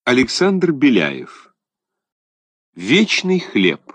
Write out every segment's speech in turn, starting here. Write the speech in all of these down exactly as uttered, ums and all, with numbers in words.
Александр Беляев. Вечный хлеб.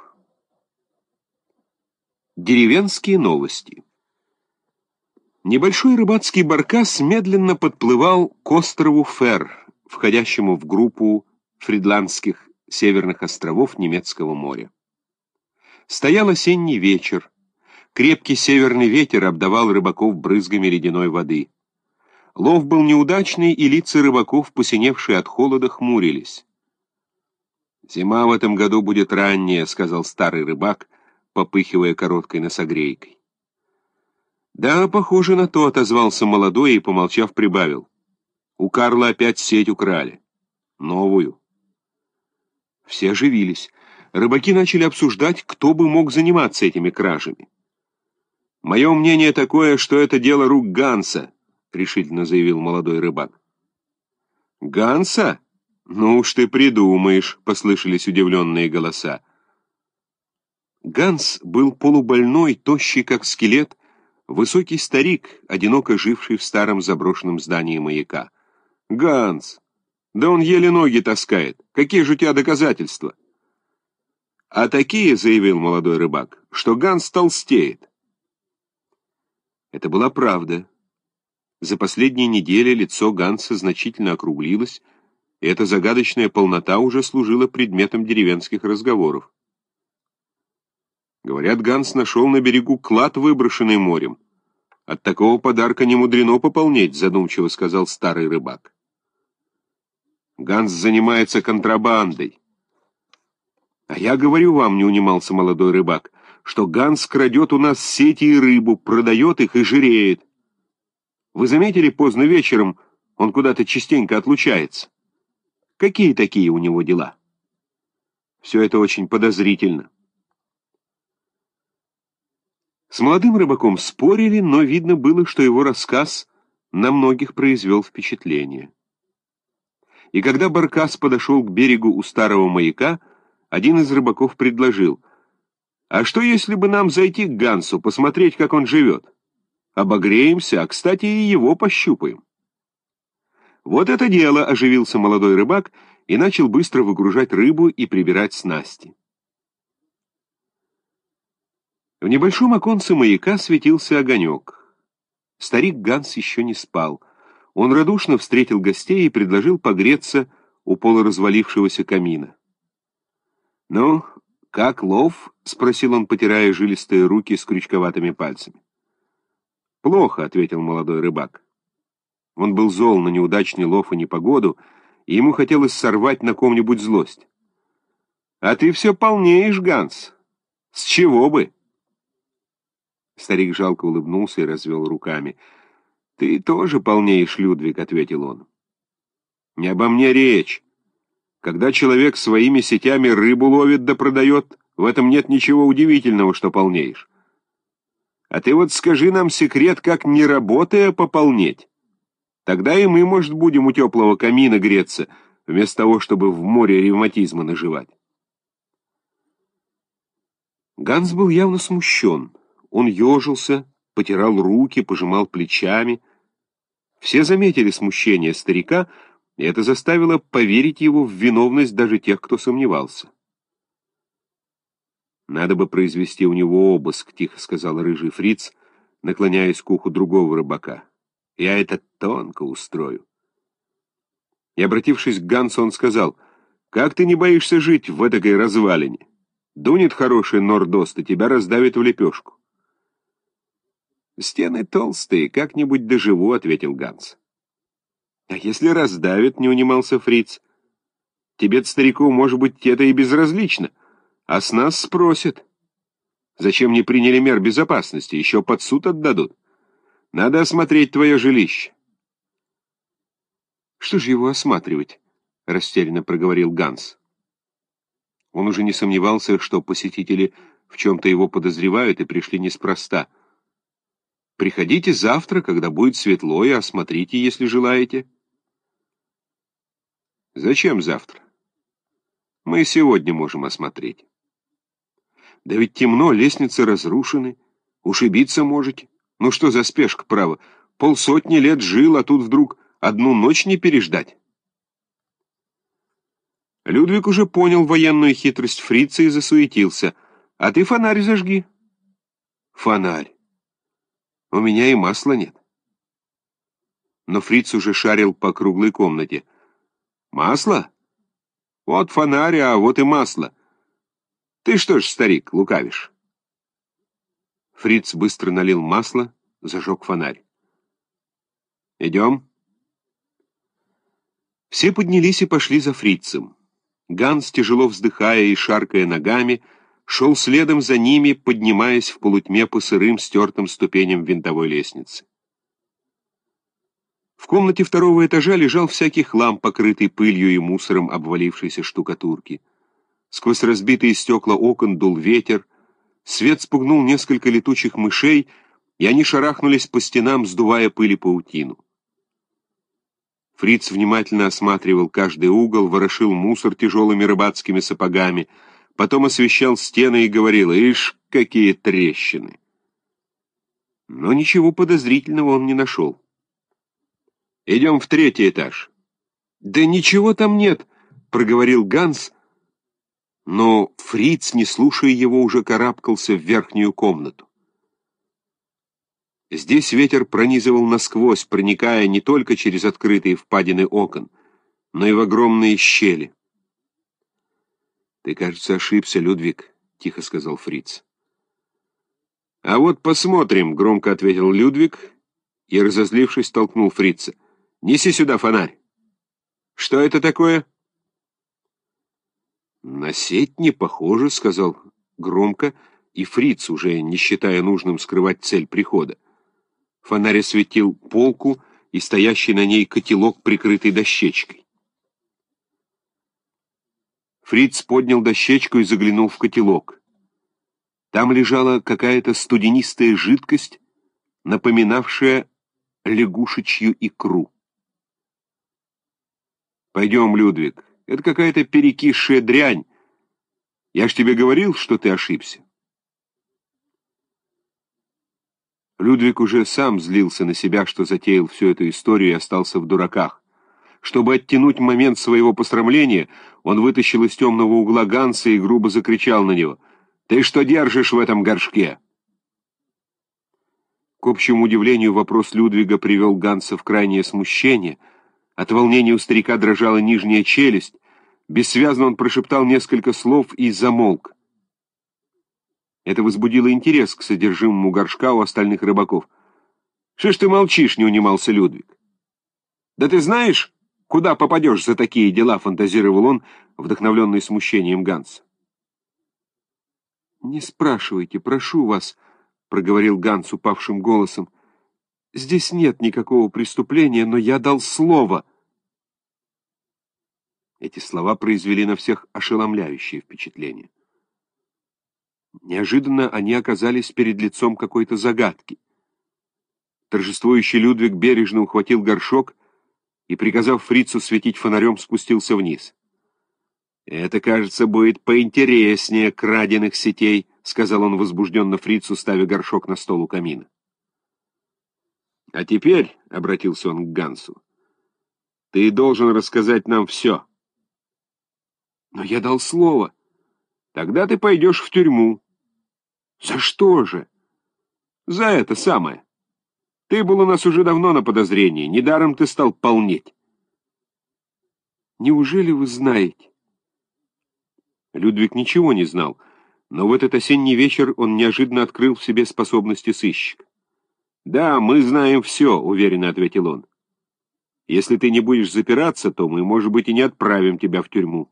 Деревенские новости. Небольшой рыбацкий баркас медленно подплывал к острову Фер, входящему в группу Фридландских северных островов Немецкого моря. Стоял осенний вечер. Крепкий северный ветер обдавал рыбаков брызгами ледяной воды. Лов был неудачный, и лица рыбаков, посиневшие от холода, хмурились. «Зима в этом году будет ранняя», — сказал старый рыбак, попыхивая короткой носогрейкой. «Да, похоже на то», — отозвался молодой и, помолчав, прибавил. «У Карла опять сеть украли. Новую». Все оживились. Рыбаки начали обсуждать, кто бы мог заниматься этими кражами. «Мое мнение такое, что это дело рук Ганса», — решительно заявил молодой рыбак. «Ганса? Ну уж ты придумаешь», — послышались удивленные голоса. Ганс был полубольной, тощий как скелет, высокий старик, одиноко живший в старом заброшенном здании маяка. «Ганс! Да он еле ноги таскает. Какие же у тебя доказательства?» «А такие, — заявил молодой рыбак, — что Ганс толстеет». Это была правда. За последние недели лицо Ганса значительно округлилось, и эта загадочная полнота уже служила предметом деревенских разговоров. Говорят, Ганс нашел на берегу клад, выброшенный морем. От такого подарка не мудрено пополнеть, задумчиво сказал старый рыбак. Ганс занимается контрабандой. А я говорю вам, не унимался молодой рыбак, что Ганс крадет у нас сети и рыбу, продает их и жиреет. Вы заметили, поздно вечером он куда-то частенько отлучается? Какие такие у него дела? Все это очень подозрительно. С молодым рыбаком спорили, но видно было, что его рассказ на многих произвел впечатление. И когда баркас подошел к берегу у старого маяка, один из рыбаков предложил: «А что, если бы нам зайти к Гансу, посмотреть, как он живет? Обогреемся, а, кстати, и его пощупаем». «Вот это дело!» — оживился молодой рыбак и начал быстро выгружать рыбу и прибирать снасти. В небольшом оконце маяка светился огонек. Старик Ганс еще не спал. Он радушно встретил гостей и предложил погреться у полуразвалившегося камина. «Ну, как лов?» — спросил он, потирая жилистые руки с крючковатыми пальцами. «Плохо», — ответил молодой рыбак. Он был зол на неудачный лов и непогоду, и ему хотелось сорвать на ком-нибудь злость. «А ты все полнеешь, Ганс. С чего бы?» Старик жалко улыбнулся и развел руками. «Ты тоже полнеешь, Людвиг», — ответил он. «Не обо мне речь. Когда человек своими сетями рыбу ловит да продает, в этом нет ничего удивительного, что полнеешь. А ты вот скажи нам секрет, как, не работая, пополнеть. Тогда и мы, может, будем у теплого камина греться, вместо того, чтобы в море ревматизма наживать». Ганс был явно смущен. Он ежился, потирал руки, пожимал плечами. Все заметили смущение старика, и это заставило поверить его в виновность даже тех, кто сомневался. «Надо бы произвести у него обыск», — тихо сказал рыжий фриц, наклоняясь к уху другого рыбака. «Я это тонко устрою». И, обратившись к Гансу, он сказал: «Как ты не боишься жить в этой развалине? Дунет хороший нордост, и тебя раздавит в лепешку». «Стены толстые, как-нибудь доживу», — ответил Ганс. «А если раздавит?» — не унимался фриц. «Тебе-то, старику, может быть, это и безразлично, а с нас спросят. Зачем не приняли мер безопасности? Еще под суд отдадут. Надо осмотреть твое жилище». «Что же его осматривать?» — растерянно проговорил Ганс. Он уже не сомневался, что посетители в чем-то его подозревают и пришли неспроста. «Приходите завтра, когда будет светло, и осмотрите, если желаете». «Зачем завтра? Мы сегодня можем осмотреть». «Да ведь темно, лестницы разрушены. Ушибиться можете. Ну что за спешка, право? Полсотни лет жил, а тут вдруг одну ночь не переждать». Людвиг уже понял военную хитрость фрица и засуетился. «А ты фонарь зажги». «Фонарь? У меня и масла нет». Но фриц уже шарил по круглой комнате. «Масло? Вот фонарь, а вот и масло. Ты что ж, старик, лукавишь?» Фриц быстро налил масло, зажег фонарь. «Идем?» Все поднялись и пошли за фрицем. Ганс, тяжело вздыхая и шаркая ногами, шел следом за ними, поднимаясь в полутьме по сырым, стертым ступеням винтовой лестницы. В комнате второго этажа лежал всякий хлам, покрытый пылью и мусором обвалившейся штукатурки. Сквозь разбитые стекла окон дул ветер, свет спугнул несколько летучих мышей, и они шарахнулись по стенам, сдувая пыль и паутину. Фриц внимательно осматривал каждый угол, ворошил мусор тяжелыми рыбацкими сапогами, потом освещал стены и говорил: «Ишь, какие трещины!» Но ничего подозрительного он не нашел. «Идем в третий этаж». «Да ничего там нет», — проговорил Ганс, но Фриц, не слушая его, уже карабкался в верхнюю комнату. Здесь ветер пронизывал насквозь, проникая не только через открытые впадины окон, но и в огромные щели. «Ты, кажется, ошибся, Людвиг», — тихо сказал Фриц. «А вот посмотрим», — громко ответил Людвиг и, разозлившись, толкнул Фрица. «Неси сюда фонарь». «Что это такое?» «На сеть не похоже», — сказал громко, и Фриц, уже не считая нужным скрывать цель прихода. Фонарь осветил полку и стоящий на ней котелок, прикрытый дощечкой. Фриц поднял дощечку и заглянул в котелок. Там лежала какая-то студенистая жидкость, напоминавшая лягушечью икру. «Пойдем, Людвиг, это какая-то перекисшая дрянь. Я ж тебе говорил, что ты ошибся». Людвиг уже сам злился на себя, что затеял всю эту историю и остался в дураках. Чтобы оттянуть момент своего посрамления, он вытащил из темного угла Ганса и грубо закричал на него: «Ты что держишь в этом горшке?» К общему удивлению, вопрос Людвига привел Ганса в крайнее смущение. От волнения у старика дрожала нижняя челюсть. Бессвязно он прошептал несколько слов и замолк. Это возбудило интерес к содержимому горшка у остальных рыбаков. «Что ж ты молчишь?» — не унимался Людвиг. «Да ты знаешь, куда попадешь за такие дела?» — фантазировал он, вдохновленный смущением Ганса. «Не спрашивайте, прошу вас», — проговорил Ганс упавшим голосом. «Здесь нет никакого преступления, но я дал слово». Эти слова произвели на всех ошеломляющее впечатление. Неожиданно они оказались перед лицом какой-то загадки. Торжествующий Людвиг бережно ухватил горшок и, приказав фрицу светить фонарем, спустился вниз. «Это, кажется, будет поинтереснее краденых сетей», — сказал он возбужденно фрицу, ставя горшок на стол у камина. «А теперь», — обратился он к Гансу, — «ты должен рассказать нам все». «Но я дал слово». «Тогда ты пойдешь в тюрьму». «За что же?» «За это самое. Ты был у нас уже давно на подозрении, недаром ты стал полнеть». «Неужели вы знаете?» Людвиг ничего не знал, но в этот осенний вечер он неожиданно открыл в себе способности сыщика. «Да, мы знаем все», — уверенно ответил он. «Если ты не будешь запираться, то мы, может быть, и не отправим тебя в тюрьму».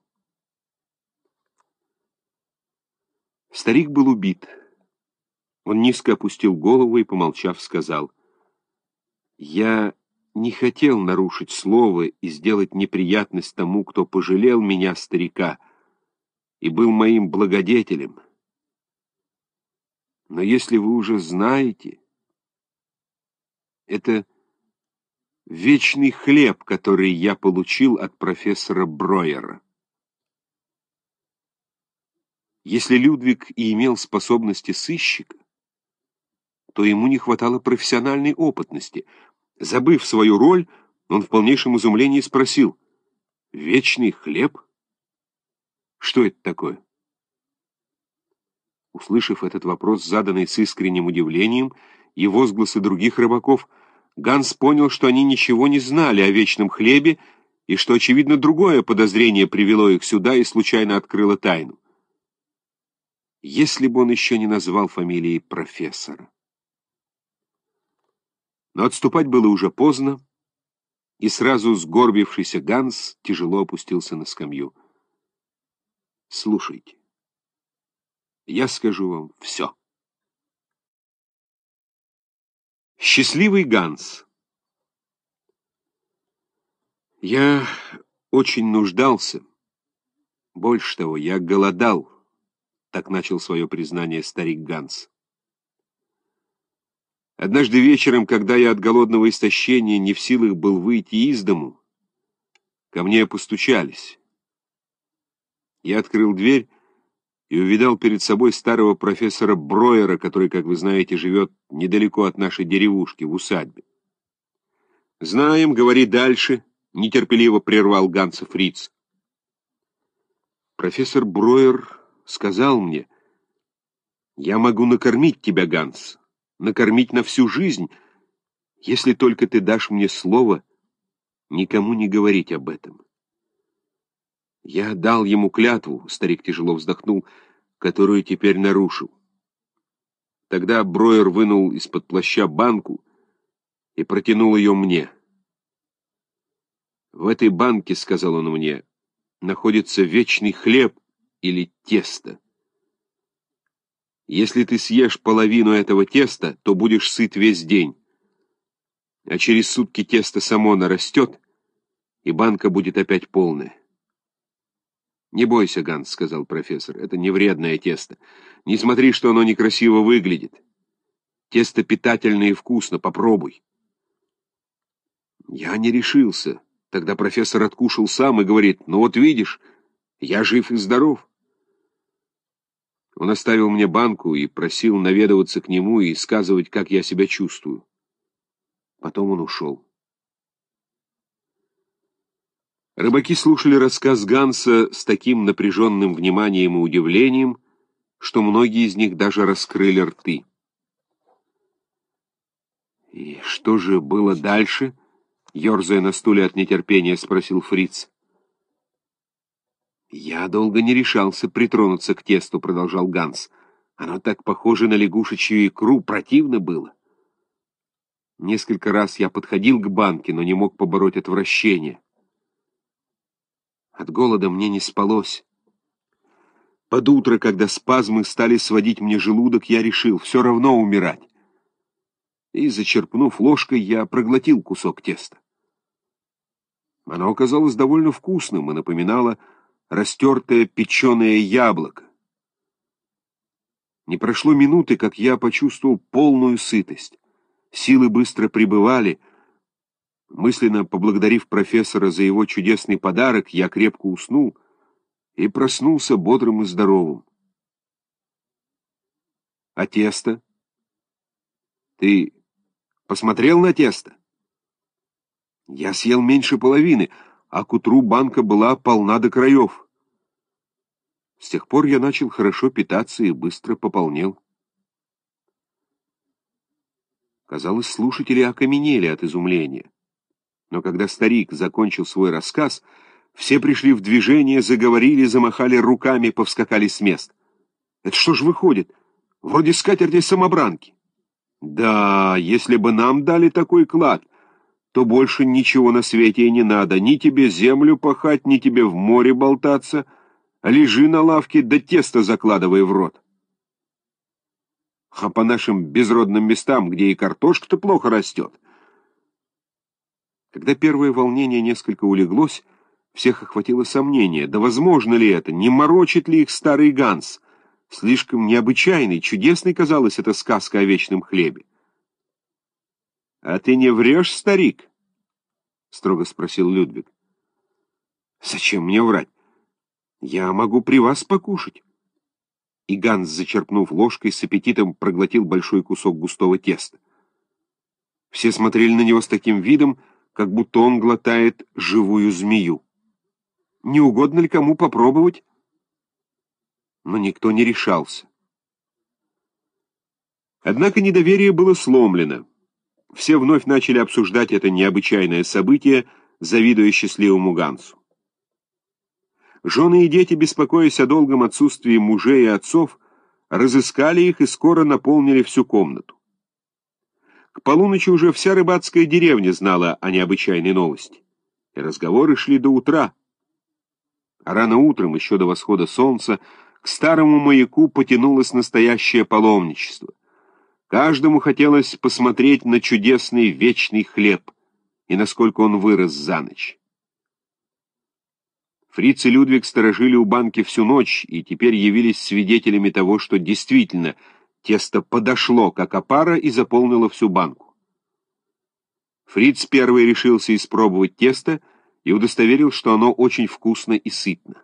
Старик был убит. Он низко опустил голову и, помолчав, сказал: «Я не хотел нарушить слово и сделать неприятность тому, кто пожалел меня, старика, и был моим благодетелем. Но если вы уже знаете, это вечный хлеб, который я получил от профессора Бройера». Если Людвиг и имел способности сыщика, то ему не хватало профессиональной опытности. Забыв свою роль, он в полнейшем изумлении спросил: «Вечный хлеб? Что это такое? Услышав этот вопрос, заданный с искренним удивлением, и возгласы других рыбаков, Ганс понял, что они ничего не знали о вечном хлебе, и что, очевидно, другое подозрение привело их сюда и случайно открыло тайну. Если бы он еще не назвал фамилии профессора. Но отступать было уже поздно, и сразу сгорбившийся Ганс тяжело опустился на скамью. «Слушайте, я скажу вам все». Счастливый Ганс. Я очень нуждался. Больше того, я голодал. Так начал свое признание старик Ганс. Однажды вечером, когда я от голодного истощения не в силах был выйти из дому, ко мне постучались. Я открыл дверь и увидал перед собой старого профессора Броера, который, как вы знаете, живет недалеко от нашей деревушки, в усадьбе. «Знаем, говори дальше», — нетерпеливо прервал Ганса Фриц. Профессор Броер сказал мне: «Я могу накормить тебя, Ганс, накормить на всю жизнь, если только ты дашь мне слово никому не говорить об этом». Я дал ему клятву, старик тяжело вздохнул, которую теперь нарушил. Тогда Броер вынул из-под плаща банку и протянул ее мне. «В этой банке, — сказал он мне, — находится вечный хлеб или тесто. Если ты съешь половину этого теста, то будешь сыт весь день, а через сутки тесто само нарастет, и банка будет опять полная». «Не бойся, Ганс, — сказал профессор, — это не вредное тесто. Не смотри, что оно некрасиво выглядит. Тесто питательно и вкусно, попробуй». Я не решился. Тогда профессор откушал сам и говорит: «Ну вот видишь, я жив и здоров». Он оставил мне банку и просил наведываться к нему и сказывать, как я себя чувствую. Потом он ушел. Рыбаки слушали рассказ Ганса с таким напряженным вниманием и удивлением, что многие из них даже раскрыли рты. «И что же было дальше?» — ерзая на стуле от нетерпения, спросил Фриц. «Я долго не решался притронуться к тесту», — продолжал Ганс. «Оно так похоже на лягушечью икру, противно было. Несколько раз я подходил к банке, но не мог побороть отвращение. От голода мне не спалось. Под утро, когда спазмы стали сводить мне желудок, я решил все равно умирать. И, зачерпнув ложкой, я проглотил кусок теста. Оно оказалось довольно вкусным и напоминало растертое печеное яблоко. Не прошло минуты, как я почувствовал полную сытость. Силы быстро прибывали. Мысленно поблагодарив профессора за его чудесный подарок, я крепко уснул и проснулся бодрым и здоровым. А тесто? Ты посмотрел на тесто? Я съел меньше половины, а к утру банка была полна до краев. С тех пор я начал хорошо питаться и быстро пополнел. Казалось, слушатели окаменели от изумления. Но когда старик закончил свой рассказ, все пришли в движение, заговорили, замахали руками, повскакали с мест. «Это что ж выходит? Вроде скатерти-самобранки». «Да, если бы нам дали такой клад, то больше ничего на свете и не надо. Ни тебе землю пахать, ни тебе в море болтаться. Лежи на лавке, да тесто закладывай в рот. А по нашим безродным местам, где и картошка-то плохо растет». Когда первое волнение несколько улеглось, всех охватило сомнение. Да возможно ли это? Не морочит ли их старый Ганс? Слишком необычайной, чудесной казалась эта сказка о вечном хлебе. — А ты не врешь, старик? — строго спросил Людвиг. — Зачем мне врать? Я могу при вас покушать. И Ганс, зачерпнув ложкой, с аппетитом проглотил большой кусок густого теста. Все смотрели на него с таким видом, как будто он глотает живую змею. «Не угодно ли кому попробовать?» но никто не решался. Однако недоверие было сломлено. Все вновь начали обсуждать это необычайное событие, завидуя счастливому Гансу. Жены и дети, беспокоясь о долгом отсутствии мужей и отцов, разыскали их и скоро наполнили всю комнату. К полуночи уже вся рыбацкая деревня знала о необычайной новости, и разговоры шли до утра. А рано утром, еще до восхода солнца, к старому маяку потянулось настоящее паломничество. Каждому хотелось посмотреть на чудесный вечный хлеб и насколько он вырос за ночь. Фриц и Людвиг сторожили у банки всю ночь и теперь явились свидетелями того, что действительно тесто подошло, как опара, и заполнило всю банку. Фриц первый решился испробовать тесто и удостоверил, что оно очень вкусно и сытно.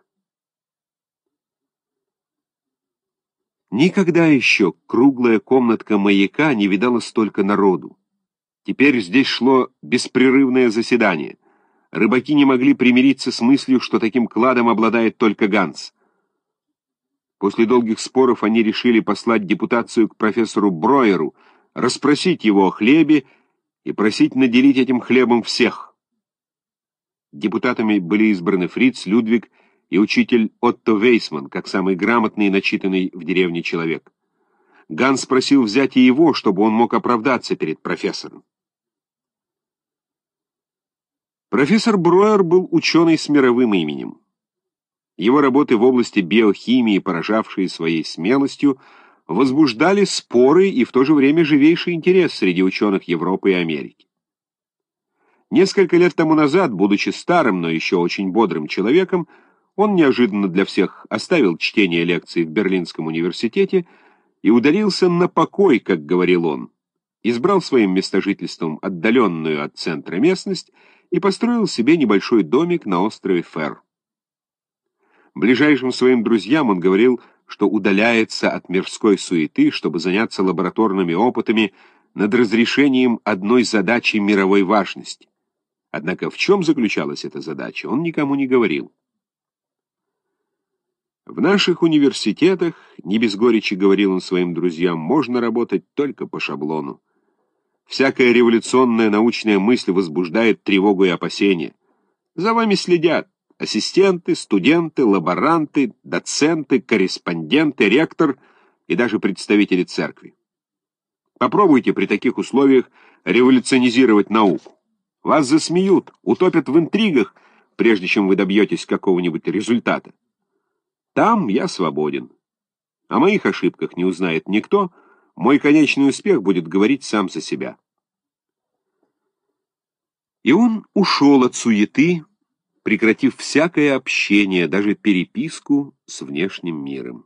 Никогда еще круглая комнатка маяка не видала столько народу. Теперь здесь шло беспрерывное заседание. Рыбаки не могли примириться с мыслью, что таким кладом обладает только Ганс. После долгих споров они решили послать депутацию к профессору Броеру, расспросить его о хлебе и просить наделить этим хлебом всех. Депутатами были избраны Фриц, Людвиг и учитель Отто Вейсман, как самый грамотный и начитанный в деревне человек. Ганс просил взять и его, чтобы он мог оправдаться перед профессором. Профессор Броер был ученый с мировым именем. Его работы в области биохимии, поражавшие своей смелостью, возбуждали споры и в то же время живейший интерес среди ученых Европы и Америки. Несколько лет тому назад, будучи старым, но еще очень бодрым человеком, он неожиданно для всех оставил чтение лекций в Берлинском университете и удалился на покой, как говорил он, избрал своим местожительством отдаленную от центра местность и построил себе небольшой домик на острове Фер. Ближайшим своим друзьям он говорил, что удаляется от мирской суеты, чтобы заняться лабораторными опытами над разрешением одной задачи мировой важности. Однако в чем заключалась эта задача, он никому не говорил. В наших университетах, не без горечи говорил он своим друзьям, можно работать только по шаблону. Всякая революционная научная мысль возбуждает тревогу и опасения. За вами следят ассистенты, студенты, лаборанты, доценты, корреспонденты, ректор и даже представители церкви. Попробуйте при таких условиях революционизировать науку. Вас засмеют, утопят в интригах, прежде чем вы добьетесь какого-нибудь результата. Там я свободен. О моих ошибках не узнает никто, мой конечный успех будет говорить сам за себя. И он ушел от суеты, прекратив всякое общение, даже переписку с внешним миром.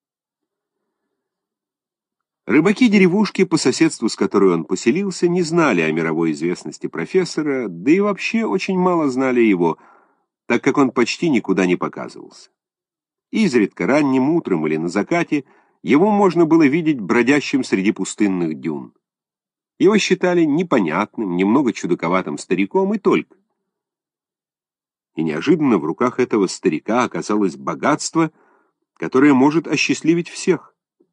Рыбаки деревушки, по соседству с которой он поселился, не знали о мировой известности профессора, да и вообще очень мало знали его, так как он почти никуда не показывался. Изредка ранним утром или на закате его можно было видеть бродящим среди пустынных дюн. Его считали непонятным, немного чудаковатым стариком и только. И неожиданно в руках этого старика оказалось богатство, которое может осчастливить всех.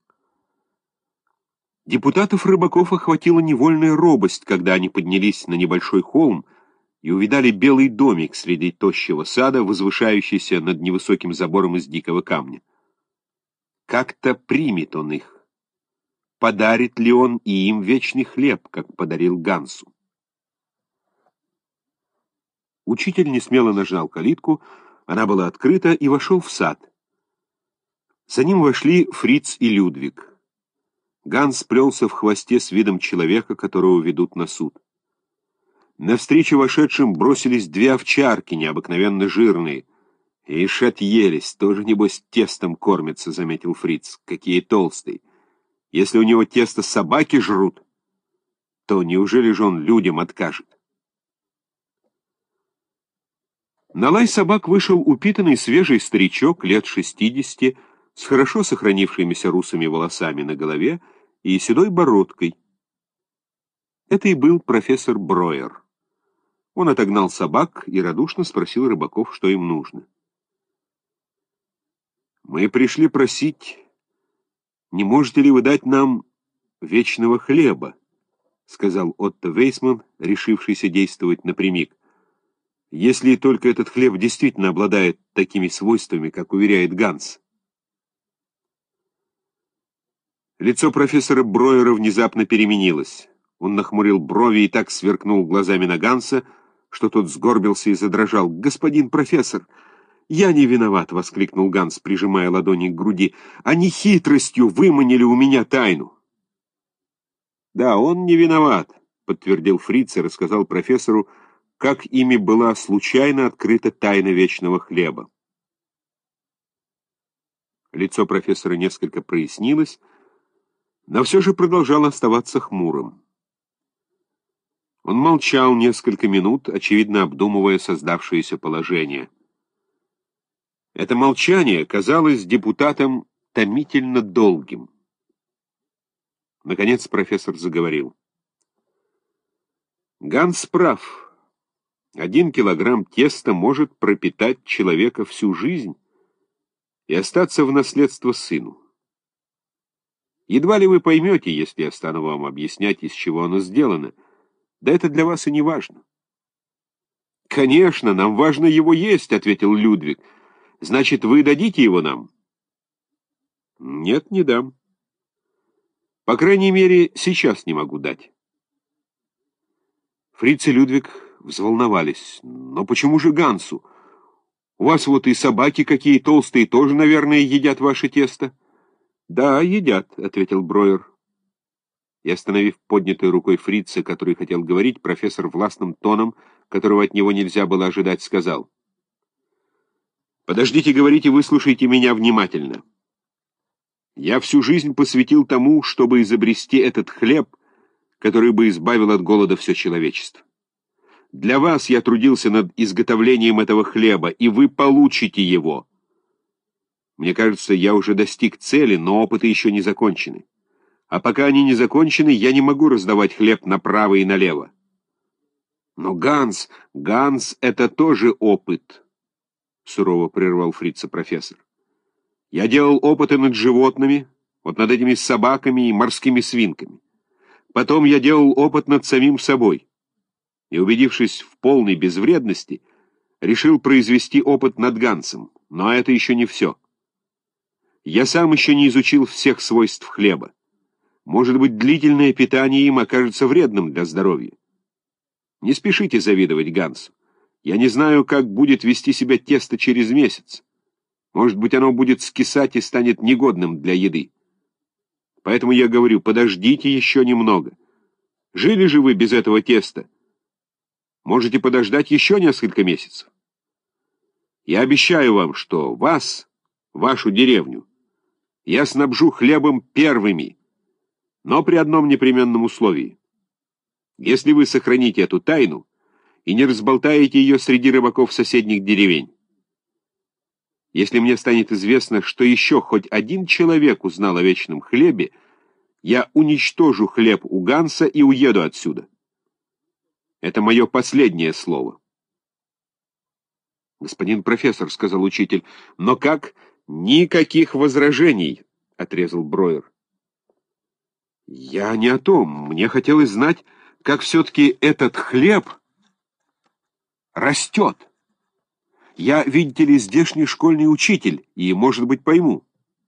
Депутатов-рыбаков охватила невольная робость, когда они поднялись на небольшой холм и увидали белый домик среди тощего сада, возвышающийся над невысоким забором из дикого камня. Как-то примет он их. Подарит ли он и им вечный хлеб, как подарил Гансу? Учитель несмело нажал калитку, она была открыта, и вошел в сад. За ним вошли Фриц и Людвиг. Ганс плелся в хвосте с видом человека, которого ведут на суд. Навстречу вошедшим бросились две овчарки, необыкновенно жирные. «Ишь, отъелись, тоже, небось, тестом кормятся», — заметил Фриц. «Какие толстые! Если у него тесто собаки жрут, то неужели же он людям откажет?» На лай собак вышел упитанный свежий старичок лет шестидесяти, с хорошо сохранившимися русыми волосами на голове и седой бородкой. Это и был профессор Броер. Он отогнал собак и радушно спросил рыбаков, что им нужно. Мы пришли просить, не можете ли вы дать нам вечного хлеба, сказал Отто Вейсман, решившийся действовать напрямик. Если только этот хлеб действительно обладает такими свойствами, как уверяет Ганс. Лицо профессора Бройера внезапно переменилось. Он нахмурил брови и так сверкнул глазами на Ганса, что тот сгорбился и задрожал. «Господин профессор, я не виноват!» — воскликнул Ганс, прижимая ладони к груди. «Они хитростью выманили у меня тайну!» «Да, он не виноват», — подтвердил Фриц и рассказал профессору, как ими была случайно открыта тайна вечного хлеба. Лицо профессора несколько прояснилось, но все же продолжал оставаться хмурым. Он молчал несколько минут, очевидно обдумывая создавшееся положение. Это молчание казалось депутатам томительно долгим. Наконец профессор заговорил. Ганс прав. Один килограмм теста может пропитать человека всю жизнь и остаться в наследство сыну. Едва ли вы поймете, если я стану вам объяснять, из чего оно сделано. Да это для вас и не важно. «Конечно, нам важно его есть», — ответил Людвиг. «Значит, вы дадите его нам?» «Нет, не дам. По крайней мере, сейчас не могу дать». Фриц и Людвиг взволновались. «Но почему же Гансу? У вас вот и собаки какие толстые тоже, наверное, едят ваше тесто». «Да, едят», — ответил Бройер. И, остановив поднятой рукой Фрица, который хотел говорить, профессор властным тоном, которого от него нельзя было ожидать, сказал: «Подождите говорить и выслушайте меня внимательно. Я всю жизнь посвятил тому, чтобы изобрести этот хлеб, который бы избавил от голода все человечество. Для вас я трудился над изготовлением этого хлеба, и вы получите его. Мне кажется, я уже достиг цели, но опыты еще не закончены. А пока они не закончены, я не могу раздавать хлеб направо и налево». «Но Ганс, Ганс — это тоже опыт», — сурово прервал Фрица профессор. «Я делал опыты над животными, вот над этими собаками и морскими свинками. Потом я делал опыт над самим собой. И, убедившись в полной безвредности, решил произвести опыт над Гансом. Но это еще не все. Я сам еще не изучил всех свойств хлеба. Может быть, длительное питание им окажется вредным для здоровья. Не спешите завидовать Гансу. Я не знаю, как будет вести себя тесто через месяц. Может быть, оно будет скисать и станет негодным для еды. Поэтому я говорю, подождите еще немного. Жили же вы без этого теста. Можете подождать еще несколько месяцев. Я обещаю вам, что вас, вашу деревню, я снабжу хлебом первыми, но при одном непременном условии. Если вы сохраните эту тайну и не разболтаете ее среди рыбаков соседних деревень. Если мне станет известно, что еще хоть один человек узнал о вечном хлебе, я уничтожу хлеб у Ганса и уеду отсюда. Это мое последнее слово». «Господин профессор», — сказал учитель, — «но как?» «Никаких возражений», — отрезал Бройер. «Я не о том. Мне хотелось знать, как все-таки этот хлеб растет. Я, видите ли, здешний школьный учитель, и, может быть, пойму».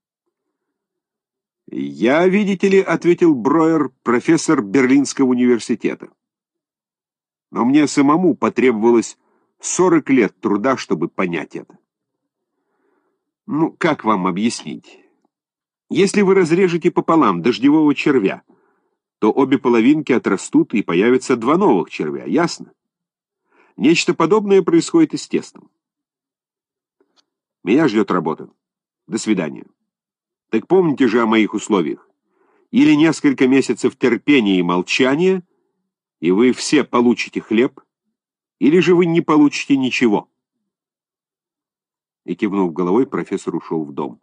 «Я, видите ли, — ответил Бройер, — профессор Берлинского университета. Но мне самому потребовалось сорок лет труда, чтобы понять это. Ну, как вам объяснить? Если вы разрежете пополам дождевого червя, то обе половинки отрастут и появятся два новых червя, ясно? Нечто подобное происходит и с тестом. Меня ждет работа. До свидания. Так помните же о моих условиях. Или несколько месяцев терпения и молчания, и вы все получите хлеб, или же вы не получите ничего». И, кивнув головой, профессор ушел в дом.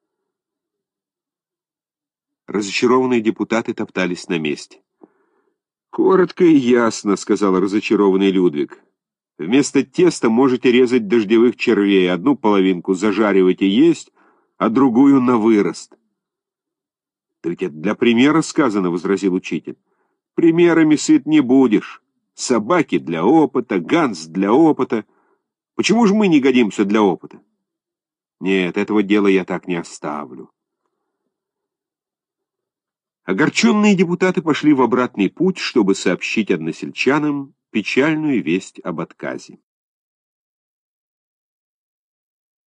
Разочарованные депутаты топтались на месте. «Коротко и ясно», — сказал разочарованный Людвиг. «Вместо теста можете резать дождевых червей, одну половинку зажаривать и есть, а другую на вырост. «Да ведь это для примера сказано», — возразил учитель. «Примерами сыт не будешь. Собаки для опыта, Ганс для опыта. Почему же мы не годимся для опыта? Нет, этого дела я так не оставлю». Огорченные депутаты пошли в обратный путь, чтобы сообщить односельчанам печальную весть об отказе.